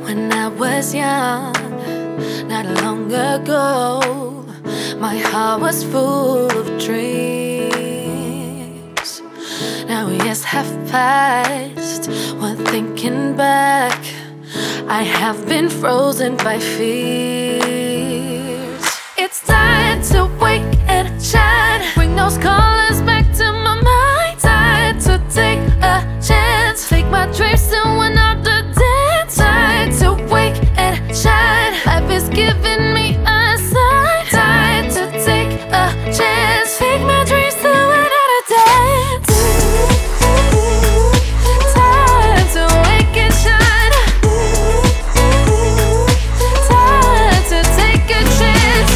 When I was young, not long ago, my heart was full of dreams. Now years have passed, when thinking back, I have been frozen by fears. It's time to wake and shine, bring those colors back to my mind. Time to take a chance, take my dreams to another dance. Time to wake and shine, life is giving me a sign. Time to take a chance, take my dreams to another dance. Time to wake and shine, time to take a chance.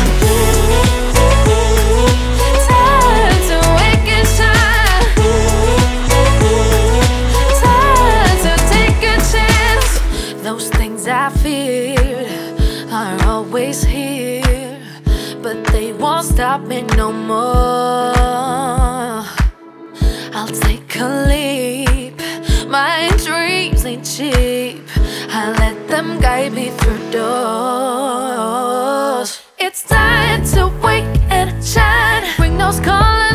Time to wake and shine, time to take a chance. Those things I feared are always here, but they won't stop me no more. I'll take a leap, my dreams ain't cheap. I let them guide me through doors. It's time to wake and shine, bring those colors